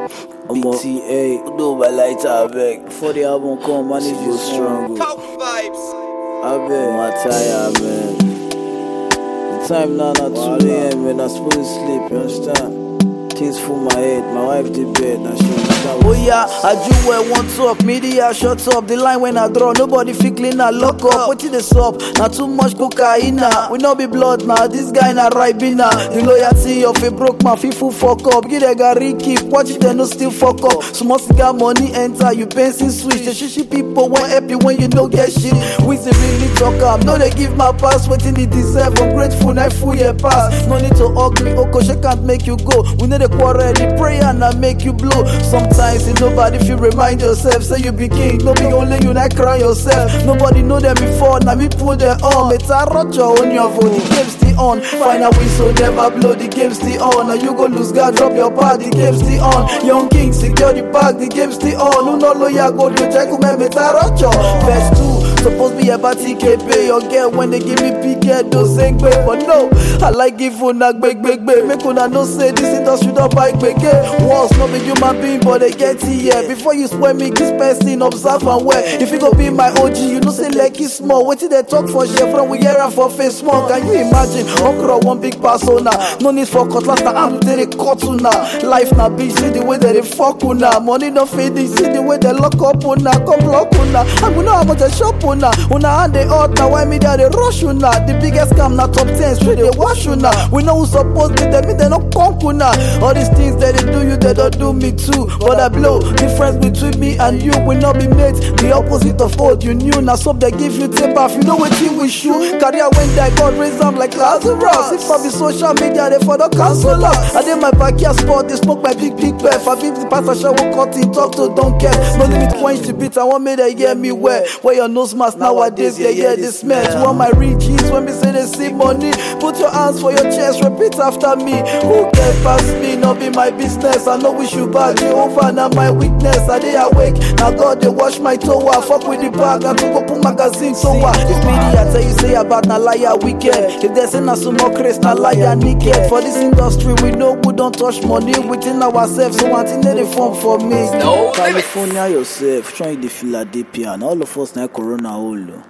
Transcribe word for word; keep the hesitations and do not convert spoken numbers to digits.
B T A, do my lighter, I beg. Before the album come, manage your struggle. Top vibes. I beg. My tire, man. The time now, not two A M, man. I'm supposed to sleep, you understand? Things full my head, my wife did bed, now she understand. Oh yeah, I do where one talk, media shut up. The line when I draw, nobody fit clean and lock up. What it is up? Not too much cocaine. We not be blood now, this guy not ribena. The loyalty of a broke man, people fuck up. Get a gary keep, watch it, they no still fuck up. Small cigar money enter, you pencil switch. The shishi people won't help you when you don't get shit. We say really talk up, no they give my pass, waiting the deserve. I'm grateful, I full your pass. No need to ugly, Oko, she can't make you go. We need a quarrel, the prayer and I make you blow. Sometimes in nobody if you remind yourself, say you be king, no be only you not cry yourself. Nobody know them before, now me put them on. It's a roger on your vote, the game still on. Find a whistle, never blow, the game still on. Now you go lose God, drop your part, the game still on. Young king, secure the bag, the game still on. Who no lawyer go to check who me it's a roger. Verse two, supposed be about T K pay your girl when they give me P K, those ain't great, but no, I like give you not big, big, big. Make una no say this industry don't buy big, big. Walls not be human being, but they get here. Before you spoil me, this person observe and wear. If you go be my O G, you know say like it's small. What did they talk for share from we hear and for face small? Can you imagine? Okra one big persona. No need for cutlass, now I'm there cut una. Life na bitch, see the way that they fuck una. Money no fading, see the way they lock up una. Come lock una. I go know how much they shop una. Una and they out now, why me there they rush una. The biggest scam na top ten, straight they wash una. We know who supposed to them, they no conk una. All these things that they do you, they don't do me too. But I blow, difference between me and you will not be made. The opposite of what you knew. Now some they give you tip off, you know what team we shoot. Career when they God raise them like Lazarus. If I be social media, they for the cancel us. I did my backyard sport, they smoke my big big breath. I beat the pastor shower cut in, talk to don't care. No limit quench the beat, I want me to hear me where. Where your nose mask nowadays, yeah, yeah, this smell. To all my riches, when me say they see money, put your hands for your chest, repeat after me. Who can pass me, not be my business. I know we should bad, Jehovah, now my weakness. I dey awake, now God they wash my toe. I fuck with the bag, and to go put magazine so what? If media tell you say about na liar wicked. If they say na sumo Chris, na liar naked. For this industry, we know we don't touch money within ourselves. So one thing they form for me. No California yourself, trying the Philadelphia, and all of us now Corona hole.